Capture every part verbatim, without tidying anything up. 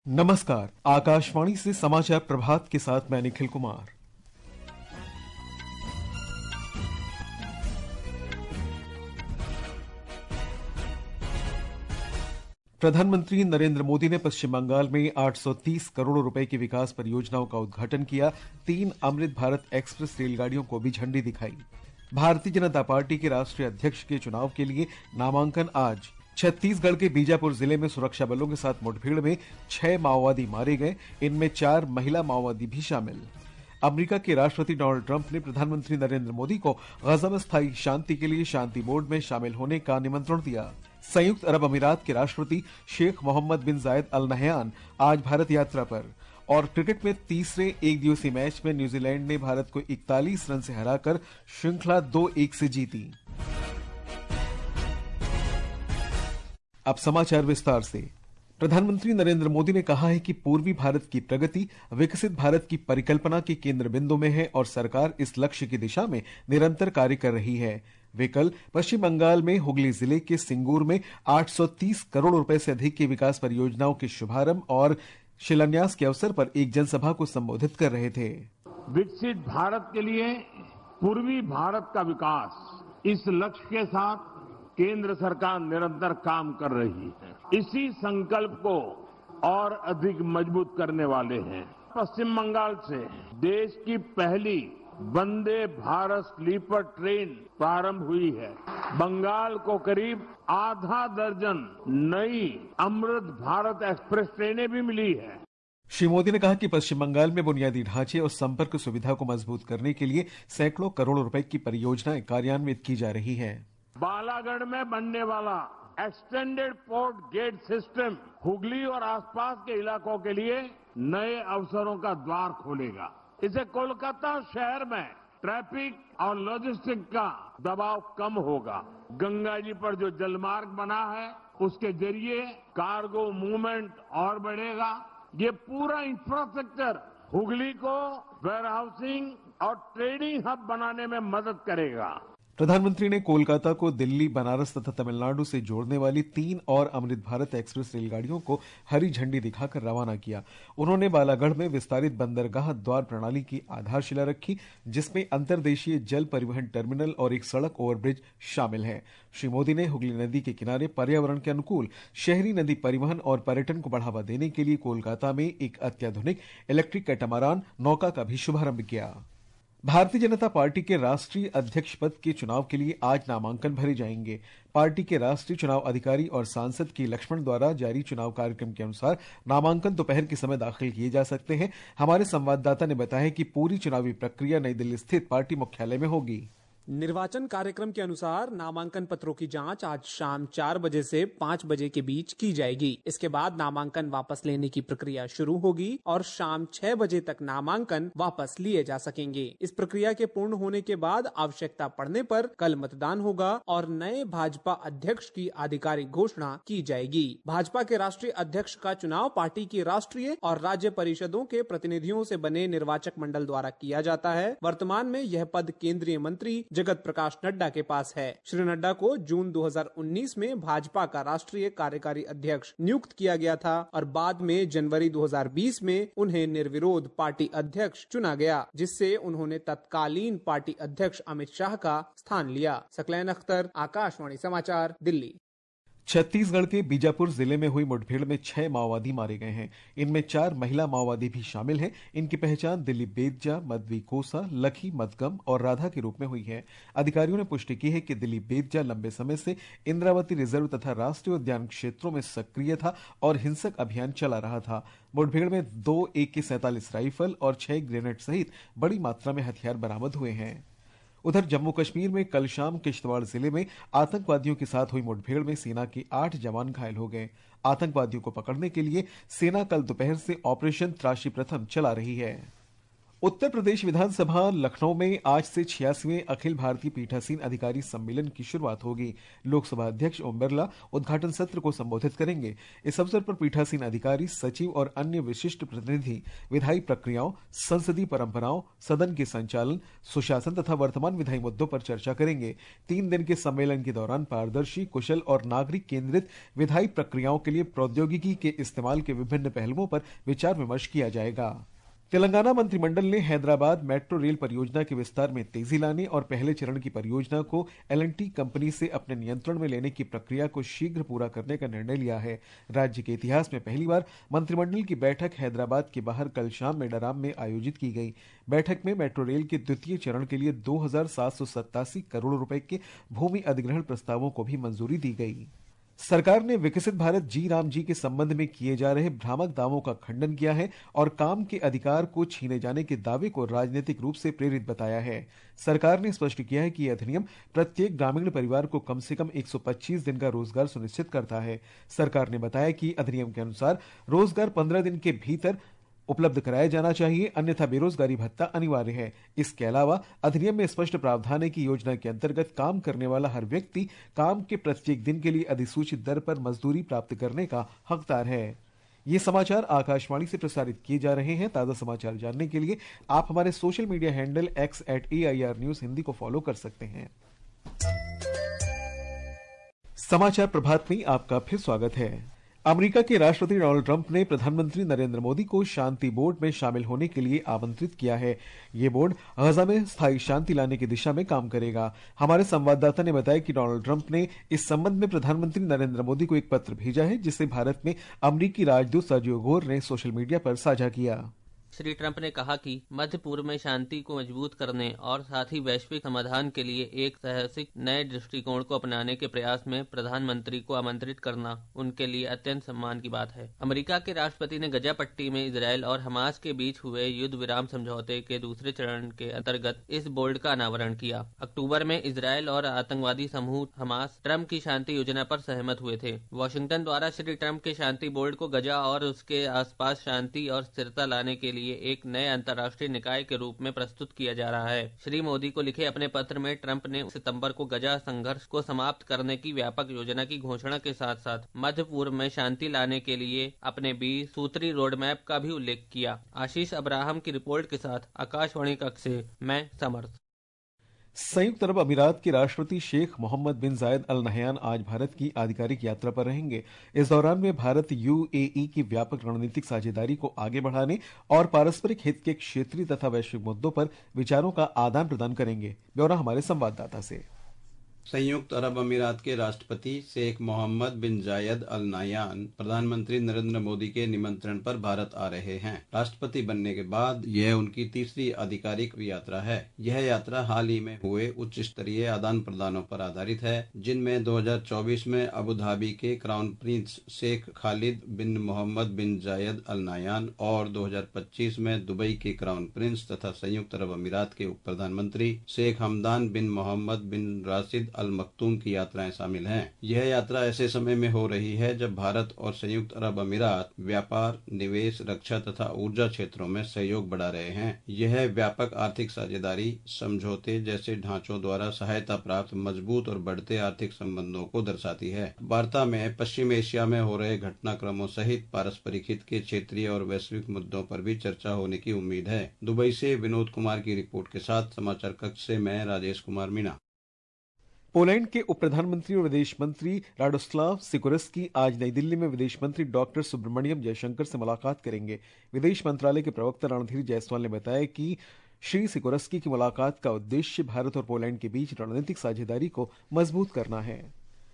नमस्कार, आकाशवाणी से समाचार प्रभात के साथ मैं निखिल कुमार। प्रधानमंत्री नरेंद्र मोदी ने पश्चिम बंगाल में आठ सौ तीस करोड़ रुपए की विकास परियोजनाओं का उद्घाटन किया। तीन अमृत भारत एक्सप्रेस रेलगाड़ियों को भी झंडी दिखाई। भारतीय जनता पार्टी के राष्ट्रीय अध्यक्ष के चुनाव के लिए नामांकन आज। छत्तीसगढ़ के बीजापुर जिले में सुरक्षा बलों के साथ मुठभेड़ में छह माओवादी मारे गए, इनमें चार महिला माओवादी भी शामिल। अमेरिका के राष्ट्रपति डोनाल्ड ट्रंप ने प्रधानमंत्री नरेंद्र मोदी को गजा में स्थायी शांति के लिए शांति बोर्ड में शामिल होने का निमंत्रण दिया। संयुक्त अरब अमीरात के राष्ट्रपति Sheikh Mohammad bin Zayed Al Nahyan आज भारत यात्रा पर। और क्रिकेट में तीसरे एक दिवसीय मैच में न्यूजीलैंड ने भारत को इकतालीस रन से हराकर श्रृंखला दो एक से जीती। अब समाचार विस्तार से। प्रधानमंत्री नरेंद्र मोदी ने कहा है कि पूर्वी भारत की प्रगति विकसित भारत की परिकल्पना के केंद्र बिंदु में है और सरकार इस लक्ष्य की दिशा में निरंतर कार्य कर रही है। वे कल पश्चिम बंगाल में हुगली जिले के सिंगूर में आठ सौ तीस करोड़ रुपए से अधिक की विकास परियोजनाओं के शुभारंभ और शिलान्यास के अवसर पर एक जनसभा को संबोधित कर रहे थे। विकसित भारत के लिए पूर्वी भारत का विकास, इस लक्ष्य के साथ केंद्र सरकार निरंतर काम कर रही है। इसी संकल्प को और अधिक मजबूत करने वाले हैं। पश्चिम बंगाल से देश की पहली वंदे भारत स्लीपर ट्रेन प्रारंभ हुई है। बंगाल को करीब आधा दर्जन नई अमृत भारत एक्सप्रेस ट्रेनें भी मिली है। श्री मोदी ने कहा कि पश्चिम बंगाल में बुनियादी ढांचे और संपर्क सुविधा को मजबूत करने के लिए सैकड़ों करोड़ रुपए की परियोजनाएं कार्यान्वित की जा रही हैं। बालागढ़ में बनने वाला extended port gate system Hooghly और आसपास के इलाकों के लिए नए अवसरों का द्वार खोलेगा। इससे कोलकाता शहर में ट्रैफिक और लॉजिस्टिक का दबाव कम होगा। गंगा जी पर जो जलमार्ग बना है उसके जरिए कार्गो मूवमेंट और बढ़ेगा। ये पूरा इंफ्रास्ट्रक्चर हुगली को वेयरहाउसिंग और ट्रेडिंग हब बनाने में मदद करेगा। प्रधानमंत्री ने कोलकाता को दिल्ली, बनारस तथा तमिलनाडु से जोड़ने वाली तीन और अमृत भारत एक्सप्रेस रेलगाड़ियों को हरी झंडी दिखाकर रवाना किया। उन्होंने बालागढ़ में विस्तारित बंदरगाह द्वार प्रणाली की आधारशिला रखी, जिसमें अंतर्देशीय जल परिवहन टर्मिनल और एक सड़क ओवरब्रिज शामिल है। श्री मोदी ने हुगली नदी के किनारे पर्यावरण के अनुकूल शहरी नदी परिवहन और पर्यटन को बढ़ावा देने के लिए कोलकाता में एक अत्याधुनिक इलेक्ट्रिक कैटामरान नौका का भी शुभारंभ किया। भारतीय जनता पार्टी के राष्ट्रीय अध्यक्ष पद के चुनाव के लिए आज नामांकन भरे जाएंगे। पार्टी के राष्ट्रीय चुनाव अधिकारी और सांसद के लक्ष्मण द्वारा जारी चुनाव कार्यक्रम के अनुसार नामांकन दोपहर के समय दाखिल किए जा सकते हैं। हमारे संवाददाता ने बताया कि पूरी चुनावी प्रक्रिया नई दिल्ली स्थित पार्टी मुख्यालय में होगी। निर्वाचन कार्यक्रम के अनुसार नामांकन पत्रों की जांच आज शाम चार बजे से पाँच बजे के बीच की जाएगी। इसके बाद नामांकन वापस लेने की प्रक्रिया शुरू होगी और शाम छह बजे तक नामांकन वापस लिए जा सकेंगे। इस प्रक्रिया के पूर्ण होने के बाद आवश्यकता पड़ने पर कल मतदान होगा और नए भाजपा अध्यक्ष की आधिकारिक घोषणा की जाएगी। भाजपा के राष्ट्रीय अध्यक्ष का चुनाव पार्टी की राष्ट्रीय और राज्य परिषदों के प्रतिनिधियों से बने निर्वाचक मंडल द्वारा किया जाता है। वर्तमान में यह पद केंद्रीय मंत्री जगत प्रकाश नड्डा के पास है। श्री नड्डा को जून दो हज़ार उन्नीस में भाजपा का राष्ट्रीय कार्यकारी अध्यक्ष नियुक्त किया गया था और बाद में जनवरी दो हज़ार बीस में उन्हें निर्विरोध पार्टी अध्यक्ष चुना गया, जिससे उन्होंने तत्कालीन पार्टी अध्यक्ष अमित शाह का स्थान लिया। सकलैन अख्तर, आकाशवाणी समाचार, दिल्ली। छत्तीसगढ़ के बीजापुर जिले में हुई मुठभेड़ में छह माओवादी मारे गए हैं। इनमें चार महिला माओवादी भी शामिल हैं। इनकी पहचान दिलीप बेदजा, मदवी कोसा, लखी मदगम और राधा के रूप में हुई है। अधिकारियों ने पुष्टि की है कि दिलीप बेदजा लंबे समय से इंद्रावती रिजर्व तथा राष्ट्रीय उद्यान क्षेत्रों में सक्रिय था और हिंसक अभियान चला रहा था। मुठभेड़ में दो ए के सैंतालीस राइफल और छह ग्रेनेड सहित बड़ी मात्रा में हथियार बरामद हुए हैं। उधर जम्मू कश्मीर में कल शाम किश्तवाड़ जिले में आतंकवादियों के साथ हुई मुठभेड़ में सेना के आठ जवान घायल हो गए। आतंकवादियों को पकड़ने के लिए सेना कल दोपहर से ऑपरेशन त्राशी प्रथम चला रही है। उत्तर प्रदेश विधानसभा लखनऊ में आज से छियासीवें अखिल भारतीय पीठासीन अधिकारी सम्मेलन की शुरुआत होगी। लोकसभा अध्यक्ष ओम बिरला उद्घाटन सत्र को संबोधित करेंगे। इस अवसर पर पीठासीन अधिकारी, सचिव और अन्य विशिष्ट प्रतिनिधि विधायी प्रक्रियाओं, संसदीय परंपराओं, सदन के संचालन, सुशासन तथा वर्तमान विधायी मुद्दों पर चर्चा करेंगे। तीन दिन के सम्मेलन के दौरान पारदर्शी, कुशल और नागरिक केंद्रित विधायी प्रक्रियाओं के लिए प्रौद्योगिकी के इस्तेमाल के विभिन्न पहलुओं पर विचार विमर्श किया जाएगा। तेलंगाना मंत्रिमंडल ने हैदराबाद मेट्रो रेल परियोजना के विस्तार में तेजी लाने और पहले चरण की परियोजना को एल एंड टी कंपनी से अपने नियंत्रण में लेने की प्रक्रिया को शीघ्र पूरा करने का निर्णय लिया है। राज्य के इतिहास में पहली बार मंत्रिमंडल की बैठक हैदराबाद के बाहर कल शाम मेडाराम में आयोजित की गई। बैठक में मेट्रो रेल के द्वितीय चरण के लिए दो हजार सात सौ सत्तासी करोड़ रुपए के भूमि अधिग्रहण प्रस्तावों को भी मंजूरी दी गई। सरकार ने विकसित भारत जी राम जी के संबंध में किए जा रहे भ्रामक दावों का खंडन किया है और काम के अधिकार को छीने जाने के दावे को राजनीतिक रूप से प्रेरित बताया है। सरकार ने स्पष्ट किया है कि यह अधिनियम प्रत्येक ग्रामीण परिवार को कम से कम एक सौ पच्चीस दिन का रोजगार सुनिश्चित करता है। सरकार ने बताया कि अधिनियम के अनुसार रोजगार पंद्रह दिन के भीतर उपलब्ध कराया जाना चाहिए, अन्यथा बेरोजगारी भत्ता अनिवार्य है। इसके अलावा अधिनियम में स्पष्ट प्रावधान है कि योजना के अंतर्गत काम करने वाला हर व्यक्ति काम के प्रत्येक दिन के लिए अधिसूचित दर पर मजदूरी प्राप्त करने का हकदार है। ये समाचार आकाशवाणी से प्रसारित किए जा रहे हैं। ताजा समाचार जानने के लिए आप हमारे social media handle X at A I R news Hindi को फॉलो कर सकते हैं। समाचार प्रभात में आपका फिर स्वागत है। अमेरिका के राष्ट्रपति डोनाल्ड ट्रंप ने प्रधानमंत्री नरेंद्र मोदी को शांति बोर्ड में शामिल होने के लिए आमंत्रित किया है। ये बोर्ड गजा में स्थायी शांति लाने की दिशा में काम करेगा। हमारे संवाददाता ने बताया कि डोनाल्ड ट्रंप ने इस संबंध में प्रधानमंत्री नरेंद्र मोदी को एक पत्र भेजा है, जिसे भारत में अमेरिकी राजदूत सर्जियो गोर ने सोशल मीडिया पर साझा किया। श्री ट्रंप ने कहा कि मध्य पूर्व में शांति को मजबूत करने और साथ ही वैश्विक समाधान के लिए एक साहसिक नए दृष्टिकोण को अपनाने के प्रयास में प्रधानमंत्री को आमंत्रित करना उनके लिए अत्यंत सम्मान की बात है। अमेरिका के राष्ट्रपति ने गजा पट्टी में इजरायल और हमास के बीच हुए युद्ध विराम समझौते के दूसरे चरण के अंतर्गत इस बोर्ड का अनावरण किया। अक्टूबर में इजरायल और आतंकवादी समूह हमास ट्रंप की शांति योजना पर सहमत हुए थे। वाशिंगटन द्वारा श्री ट्रंप के शांति बोर्ड को गजा और उसके आसपास शांति और स्थिरता लाने के लिए एक नए अंतर्राष्ट्रीय निकाय के रूप में प्रस्तुत किया जा रहा है। श्री मोदी को लिखे अपने पत्र में ट्रंप ने सितंबर को गजा संघर्ष को समाप्त करने की व्यापक योजना की घोषणा के साथ साथ मध्य पूर्व में शांति लाने के लिए अपने बीस सूत्री रोड मैप का भी उल्लेख किया। आशीष अब्राहम की रिपोर्ट के साथ आकाशवाणी कक्ष से मैं समर्थ। संयुक्त अरब अमीरात के राष्ट्रपति Sheikh Mohammad bin Zayed Al Nahyan आज भारत की आधिकारिक यात्रा पर रहेंगे। इस दौरान वे भारत यू ए ई की व्यापक रणनीतिक साझेदारी को आगे बढ़ाने और पारस्परिक हित के क्षेत्रीय तथा वैश्विक मुद्दों पर विचारों का आदान प्रदान करेंगे। ब्यौरा हमारे संवाददाता से। संयुक्त अरब अमीरात के राष्ट्रपति Sheikh Mohammad bin Zayed Al Nahyan प्रधानमंत्री नरेंद्र मोदी के निमंत्रण पर भारत आ रहे हैं। राष्ट्रपति बनने के बाद यह उनकी तीसरी आधिकारिक यात्रा है। यह यात्रा हाल ही में हुए उच्च स्तरीय आदान प्रदानों पर आधारित है, जिनमें दो हजार चौबीस में अबू धाबी के crown prince Sheikh Khalid bin Mohammed bin Zayed Al Nahyan और दो हजार पच्चीस में दुबई के क्राउन प्रिंस तथा संयुक्त अरब अमीरात के उप प्रधानमंत्री शेख हमदान बिन मोहम्मद बिन राशिद अल मखतूम की यात्राएं शामिल हैं। यह यात्रा ऐसे समय में हो रही है जब भारत और संयुक्त अरब अमीरात व्यापार, निवेश, रक्षा तथा ऊर्जा क्षेत्रों में सहयोग बढ़ा रहे हैं। यह व्यापक आर्थिक साझेदारी समझौते जैसे ढांचों द्वारा सहायता प्राप्त मजबूत और बढ़ते आर्थिक संबंधों को दर्शाती है। वार्ता में पश्चिम एशिया में हो रहे घटनाक्रमों सहित पारस्परिक हित के क्षेत्रीय और वैश्विक मुद्दों पर भी चर्चा होने की उम्मीद है। दुबई से विनोद कुमार की रिपोर्ट के साथ समाचार कक्ष से मैं राजेश कुमार मीणा। पोलैंड के उप प्रधानमंत्री और विदेश मंत्री राडोस्लाव सिकोरस्की आज नई दिल्ली में विदेश मंत्री डॉक्टर सुब्रमण्यम जयशंकर से मुलाकात करेंगे। विदेश मंत्रालय के प्रवक्ता रणधीर जायसवाल ने बताया कि श्री सिकोरस्की की मुलाकात का उद्देश्य भारत और पोलैंड के बीच रणनीतिक साझेदारी को मजबूत करना है।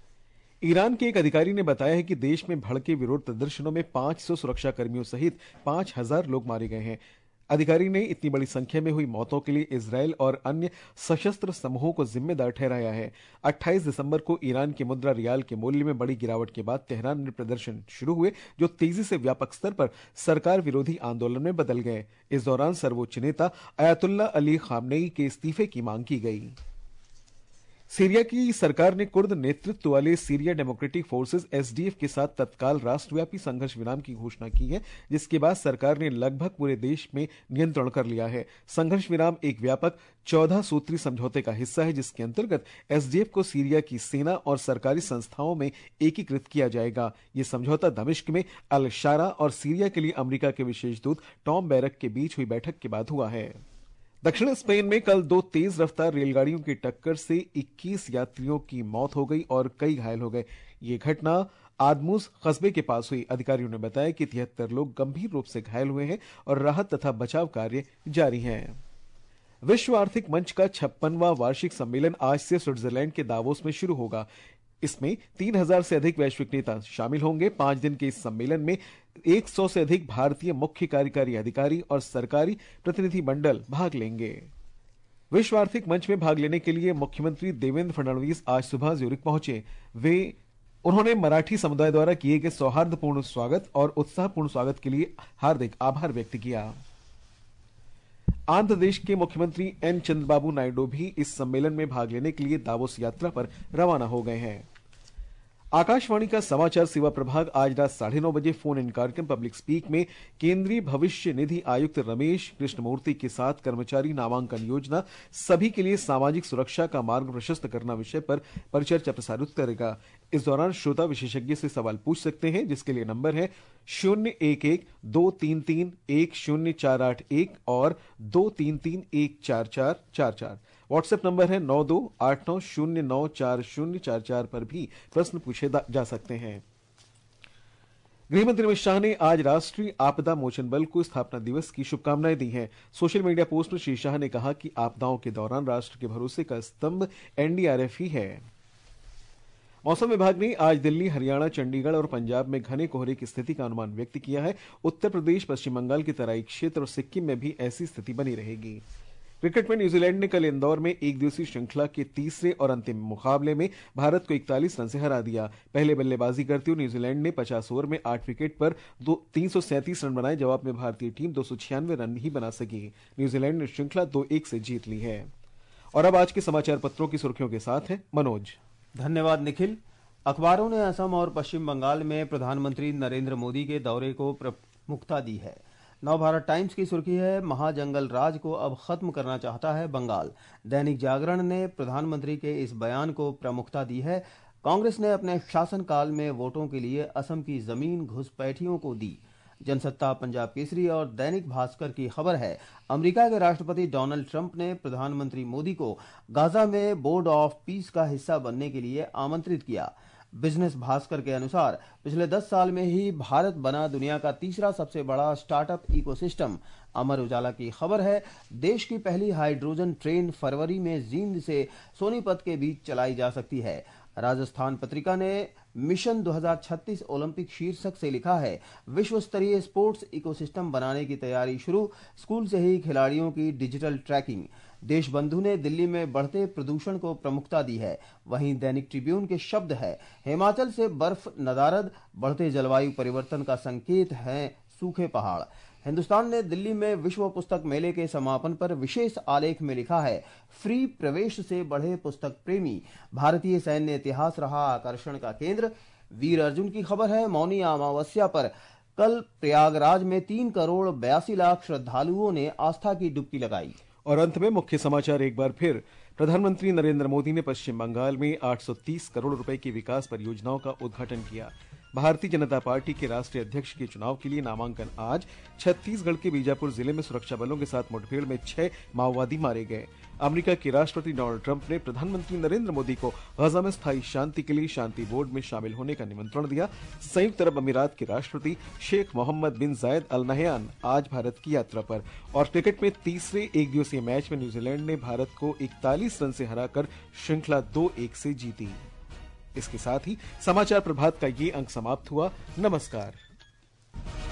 ईरान के एक अधिकारी ने बताया है कि देश में भड़के विरोध प्रदर्शनों में पांच सौ सुरक्षा कर्मियों सहित पांच हजार लोग मारे गए हैं। अधिकारी ने इतनी बड़ी संख्या में हुई मौतों के लिए इजरायल और अन्य सशस्त्र समूहों को जिम्मेदार ठहराया है। अट्ठाईस दिसंबर को ईरान के मुद्रा रियाल के मूल्य में बड़ी गिरावट के बाद तेहरान में प्रदर्शन शुरू हुए, जो तेजी से व्यापक स्तर पर सरकार विरोधी आंदोलन में बदल गए। इस दौरान सर्वोच्च नेता अयातुल्ला अली खामनेई के इस्तीफे की मांग की गई। सीरिया की सरकार ने कुर्द नेतृत्व वाले सीरिया डेमोक्रेटिक फोर्सेस एसडीएफ के साथ तत्काल राष्ट्रव्यापी संघर्ष विराम की घोषणा की है, जिसके बाद सरकार ने लगभग पूरे देश में नियंत्रण कर लिया है। संघर्ष विराम एक व्यापक चौदह सूत्री समझौते का हिस्सा है, जिसके अंतर्गत एसडीएफ को सीरिया की सेना और सरकारी संस्थाओं में एकीकृत किया जाएगा। ये समझौता दमिश्क में अल शारा और सीरिया के लिए अमेरिका के विशेष दूत टॉम बैरक के बीच हुई बैठक के बाद हुआ है। दक्षिण स्पेन में कल दो तेज रफ्तार रेलगाड़ियों की टक्कर से इक्कीस यात्रियों की मौत हो गई और कई घायल हो गए। ये घटना आदमुस कस्बे के पास हुई। अधिकारियों ने बताया कि तिहत्तर लोग गंभीर रूप से घायल हुए हैं और राहत तथा बचाव कार्य जारी हैं। विश्व आर्थिक मंच का छप्पनवां वार्षिक सम्मेलन आज से स्विट्जरलैंड के दावोस में शुरू होगा। इसमें तीन हजार से अधिक वैश्विक नेता शामिल होंगे। पांच दिन के इस सम्मेलन में एक सौ से अधिक भारतीय मुख्य कार्यकारी अधिकारी और सरकारी प्रतिनिधि मंडल भाग लेंगे। विश्व आर्थिक मंच में भाग लेने के लिए मुख्यमंत्री देवेंद्र फडणवीस आज सुबह ज्यूरिख पहुंचे। वे उन्होंने मराठी समुदाय द्वारा किए गए सौहार्दपूर्ण स्वागत और उत्साहपूर्ण स्वागत के लिए हार्दिक आभार व्यक्त किया। आंध्र प्रदेश के मुख्यमंत्री एन चंद्रबाबू नायडू भी इस सम्मेलन में भाग लेने के लिए दावोस यात्रा पर रवाना हो गए हैं। आकाशवाणी का समाचार सेवा प्रभाग आज रात साढ़े नौ बजे फोन इन कार्यक्रम पब्लिक स्पीक में केंद्रीय भविष्य निधि आयुक्त रमेश कृष्णमूर्ति के साथ कर्मचारी नामांकन योजना सभी के लिए सामाजिक सुरक्षा का मार्ग प्रशस्त करना विषय पर परिचर्चा प्रसारित करेगा। इस दौरान श्रोता विशेषज्ञ से सवाल पूछ सकते हैं, जिसके लिए नंबर है शून्य एक एक दो तीन तीन एक शून्य चार आठ एक और दो तीन तीन एक चार चार चार चार। व्हाट्सएप नंबर है नौ दो आठ नौ शून्य नौ चार शून्य चार चार पर भी प्रश्न पूछे जा सकते हैं। गृहमंत्री अमित शाह ने आज राष्ट्रीय आपदा मोचन बल को स्थापना दिवस की शुभकामनाएं दी हैं। सोशल मीडिया पोस्ट में श्री शाह ने कहा कि आपदाओं के दौरान राष्ट्र के भरोसे का स्तंभ एनडीआरएफ ही है। मौसम विभाग ने आज दिल्ली, हरियाणा, चंडीगढ़ और पंजाब में घने कोहरे की स्थिति का अनुमान व्यक्त किया है। उत्तर प्रदेश, पश्चिम बंगाल के तराई क्षेत्र और सिक्किम में भी ऐसी स्थिति बनी रहेगी। क्रिकेट में न्यूजीलैंड ने कल इंदौर में एक दिवसीय श्रृंखला के तीसरे और अंतिम मुकाबले में भारत को इकतालीस रन से हरा दिया। पहले बल्लेबाजी करते हुए न्यूजीलैंड ने पचास ओवर में आठ विकेट पर तीन सौ सैंतीस रन बनाए। जवाब में भारतीय टीम दो सौ छियानवे रन ही बना सकी। न्यूजीलैंड ने श्रृंखला दो एक से जीत ली है। और अब आज के समाचार पत्रों की सुर्खियों के साथ है मनोज। धन्यवाद निखिल। अखबारों ने असम और पश्चिम बंगाल में प्रधानमंत्री नरेंद्र मोदी के दौरे को प्रमुखता दी है। नवभारत टाइम्स की सुर्खी है, महाजंगल राज को अब खत्म करना चाहता है बंगाल। दैनिक जागरण ने प्रधानमंत्री के इस बयान को प्रमुखता दी है। कांग्रेस ने अपने शासनकाल में वोटों के लिए असम की जमीन घुसपैठियों को दी। जनसत्ता, पंजाब केसरी और दैनिक भास्कर की खबर है, अमेरिका के राष्ट्रपति डोनाल्ड ट्रंप ने प्रधानमंत्री मोदी को गाजा में बोर्ड ऑफ पीस का हिस्सा बनने के लिए आमंत्रित किया। बिजनेस भास्कर के अनुसार पिछले दस साल में ही भारत बना दुनिया का तीसरा सबसे बड़ा स्टार्टअप इकोसिस्टम। अमर उजाला की खबर है, देश की पहली हाइड्रोजन ट्रेन फरवरी में जींद से सोनीपत के बीच चलाई जा सकती है। राजस्थान पत्रिका ने मिशन दो हज़ार छत्तीस ओलंपिक शीर्षक से लिखा है, विश्व स्तरीय स्पोर्ट्स इकोसिस्टम बनाने की तैयारी शुरू, स्कूल से ही खिलाड़ियों की डिजिटल ट्रैकिंग। देशबंधु ने दिल्ली में बढ़ते प्रदूषण को प्रमुखता दी है। वहीं दैनिक ट्रिब्यून के शब्द है, हिमाचल से बर्फ नदारद, बढ़ते जलवायु परिवर्तन का संकेत है सूखे पहाड़। हिंदुस्तान ने दिल्ली में विश्व पुस्तक मेले के समापन पर विशेष आलेख में लिखा है, फ्री प्रवेश से बढ़े पुस्तक प्रेमी, भारतीय सैन्य इतिहास रहा आकर्षण का केंद्र। वीर अर्जुन की खबर है, मौनी अमावस्या पर कल प्रयागराज में तीन करोड़ बयासी लाख श्रद्धालुओं ने आस्था की डुबकी लगाई। और अंत में मुख्य समाचार एक बार फिर, प्रधानमंत्री नरेंद्र मोदी ने पश्चिम बंगाल में आठ सौ तीस करोड़ रुपए की विकास परियोजनाओं का उद्घाटन किया। भारतीय जनता पार्टी के राष्ट्रीय अध्यक्ष के चुनाव के लिए नामांकन आज। छत्तीसगढ़ के बीजापुर जिले में सुरक्षा बलों के साथ मुठभेड़ में छह माओवादी मारे गए। अमेरिका के राष्ट्रपति डोनाल्ड ट्रंप ने प्रधानमंत्री नरेंद्र मोदी को गाजा में स्थायी शांति के लिए शांति बोर्ड में शामिल होने का निमंत्रण दिया। संयुक्त अरब अमीरात के राष्ट्रपति Sheikh Mohammad bin Zayed Al Nahyan आज भारत की यात्रा पर। और क्रिकेट में तीसरे एक दिवसीय मैच में न्यूजीलैंड ने भारत को इकतालीस रन से हराकर श्रृंखला दो एक से जीती। इसके साथ ही समाचार प्रभात का ये अंक समाप्त हुआ। नमस्कार।